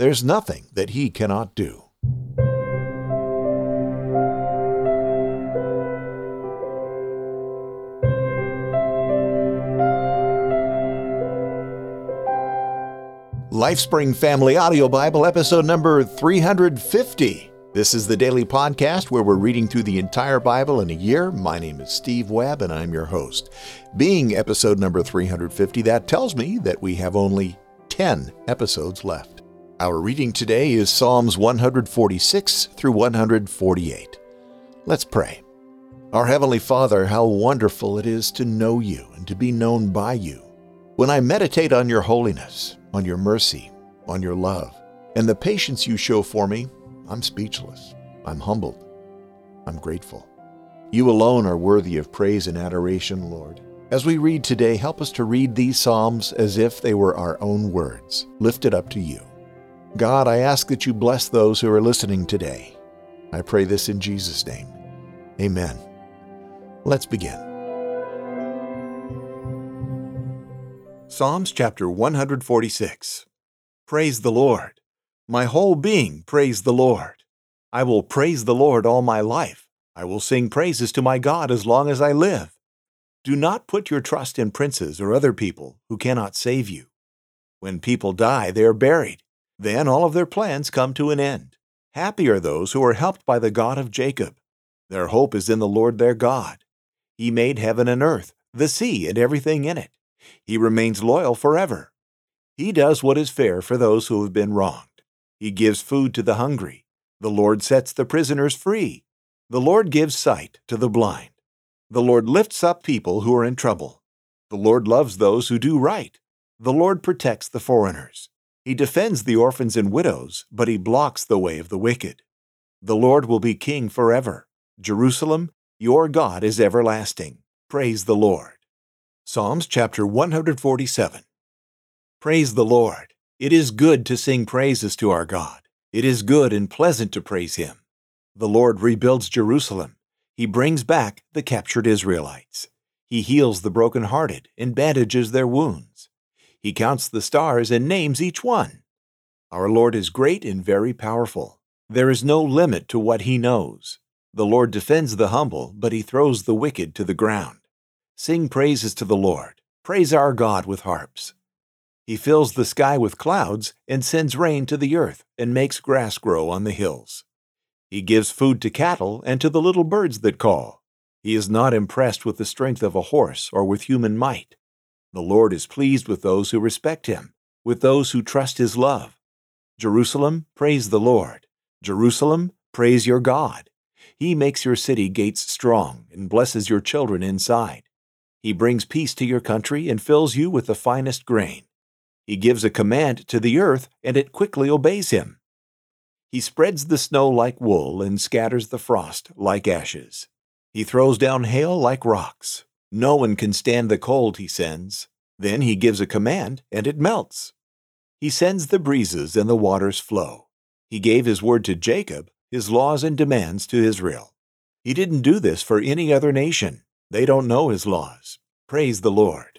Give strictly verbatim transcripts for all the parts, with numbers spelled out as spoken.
There's nothing that He cannot do. LifeSpring Family Audio Bible, episode number three hundred fifty. This is the daily podcast where we're reading through the entire Bible in a year. My name is Steve Webb, and I'm your host. Being episode number three hundred fifty, that tells me that we have only ten episodes left. Our reading today is Psalms one forty-six through one forty-eight. Let's pray. Our Heavenly Father, how wonderful it is to know You and to be known by You. When I meditate on Your holiness, on Your mercy, on Your love, and the patience You show for me, I'm speechless. I'm humbled. I'm grateful. You alone are worthy of praise and adoration, Lord. As we read today, help us to read these Psalms as if they were our own words, lifted up to You. God, I ask that You bless those who are listening today. I pray this in Jesus' name. Amen. Let's begin. Psalms chapter one forty-six. Praise the Lord. My whole being praise the Lord. I will praise the Lord all my life. I will sing praises to my God as long as I live. Do not put your trust in princes or other people who cannot save you. When people die, they are buried. Then all of their plans come to an end. Happy are those who are helped by the God of Jacob. Their hope is in the Lord their God. He made heaven and earth, the sea and everything in it. He remains loyal forever. He does what is fair for those who have been wronged. He gives food to the hungry. The Lord sets the prisoners free. The Lord gives sight to the blind. The Lord lifts up people who are in trouble. The Lord loves those who do right. The Lord protects the foreigners. He defends the orphans and widows, but He blocks the way of the wicked. The Lord will be king forever. Jerusalem, your God is everlasting. Praise the Lord. Psalms chapter one forty-seven. Praise the Lord. It is good to sing praises to our God. It is good and pleasant to praise Him. The Lord rebuilds Jerusalem. He brings back the captured Israelites. He heals the brokenhearted and bandages their wounds. He counts the stars and names each one. Our Lord is great and very powerful. There is no limit to what He knows. The Lord defends the humble, but He throws the wicked to the ground. Sing praises to the Lord. Praise our God with harps. He fills the sky with clouds and sends rain to the earth and makes grass grow on the hills. He gives food to cattle and to the little birds that call. He is not impressed with the strength of a horse or with human might. The Lord is pleased with those who respect Him, with those who trust His love. Jerusalem, praise the Lord. Jerusalem, praise your God. He makes your city gates strong and blesses your children inside. He brings peace to your country and fills you with the finest grain. He gives a command to the earth, and it quickly obeys Him. He spreads the snow like wool and scatters the frost like ashes. He throws down hail like rocks. No one can stand the cold He sends. Then He gives a command, and it melts. He sends the breezes, and the waters flow. He gave His word to Jacob, His laws and demands to Israel. He didn't do this for any other nation. They don't know His laws. Praise the Lord.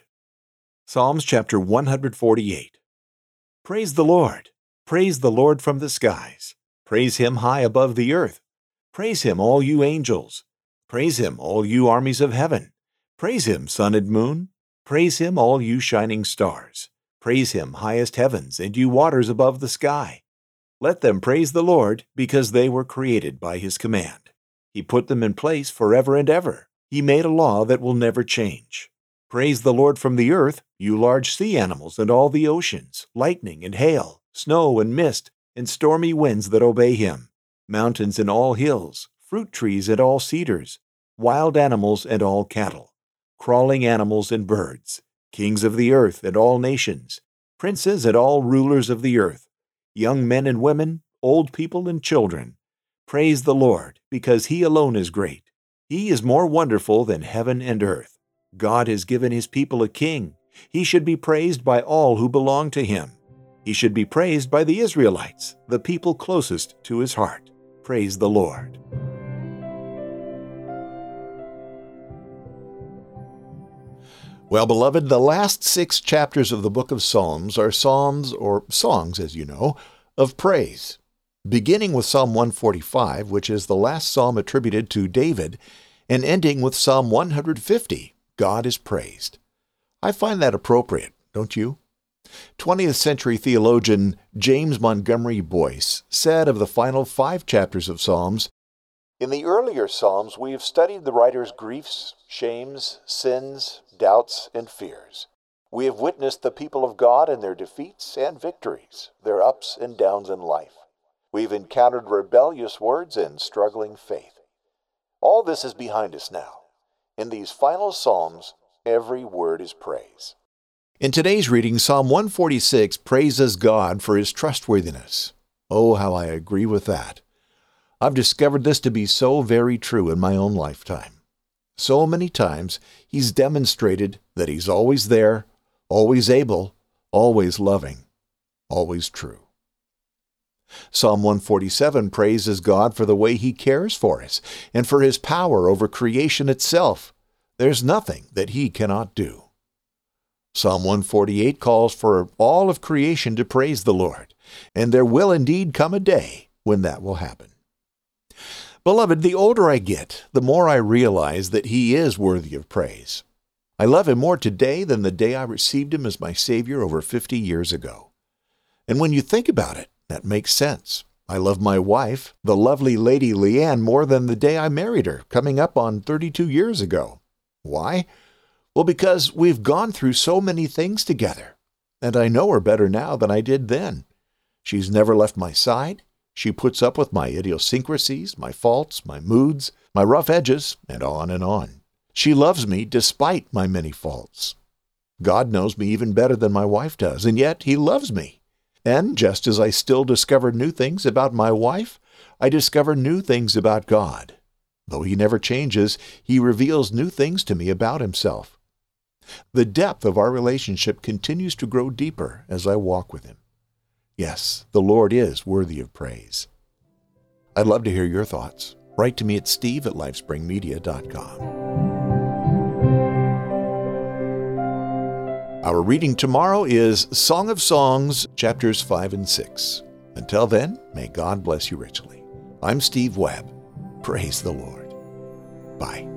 Psalms chapter one forty-eight. Praise the Lord. Praise the Lord from the skies. Praise Him high above the earth. Praise Him, all you angels. Praise Him, all you armies of heaven. Praise Him, sun and moon. Praise Him, all you shining stars. Praise Him, highest heavens, and you waters above the sky. Let them praise the Lord, because they were created by His command. He put them in place forever and ever. He made a law that will never change. Praise the Lord from the earth, you large sea animals and all the oceans, lightning and hail, snow and mist, and stormy winds that obey Him, mountains and all hills, fruit trees and all cedars, wild animals and all cattle, crawling animals and birds, kings of the earth and all nations, princes and all rulers of the earth, young men and women, old people and children. Praise the Lord, because He alone is great. He is more wonderful than heaven and earth. God has given His people a king. He should be praised by all who belong to Him. He should be praised by the Israelites, the people closest to His heart. Praise the Lord. Well, beloved, the last six chapters of the book of Psalms are psalms, or songs, as you know, of praise, beginning with Psalm one forty-five, which is the last psalm attributed to David, and ending with Psalm one hundred fifty, God is praised. I find that appropriate, don't you? twentieth century theologian James Montgomery Boyce said of the final five chapters of Psalms, "In the earlier Psalms we have studied the writer's griefs, shames, sins, doubts, and fears. We have witnessed the people of God in their defeats and victories, their ups and downs in life. We've encountered rebellious words and struggling faith. All this is behind us now. In these final Psalms, every word is praise." In today's reading, Psalm one forty-six praises God for His trustworthiness. Oh, how I agree with that. I've discovered this to be so very true in my own lifetime. So many times, He's demonstrated that He's always there, always able, always loving, always true. Psalm one forty-seven praises God for the way He cares for us and for His power over creation itself. There's nothing that He cannot do. Psalm one forty-eight calls for all of creation to praise the Lord, and there will indeed come a day when that will happen. Beloved, the older I get, the more I realize that He is worthy of praise. I love Him more today than the day I received Him as my Savior over fifty years ago. And when you think about it, that makes sense. I love my wife, the lovely Lady Leanne, more than the day I married her, coming up on thirty-two years ago. Why? Well, because we've gone through so many things together, and I know her better now than I did then. She's never left my side. She puts up with my idiosyncrasies, my faults, my moods, my rough edges, and on and on. She loves me despite my many faults. God knows me even better than my wife does, and yet He loves me. And just as I still discover new things about my wife, I discover new things about God. Though He never changes, He reveals new things to me about Himself. The depth of our relationship continues to grow deeper as I walk with Him. Yes, the Lord is worthy of praise. I'd love to hear your thoughts. Write to me at steve at lifespringmedia dot com. Our reading tomorrow is Song of Songs, chapters five and six. Until then, may God bless you richly. I'm Steve Webb. Praise the Lord. Bye.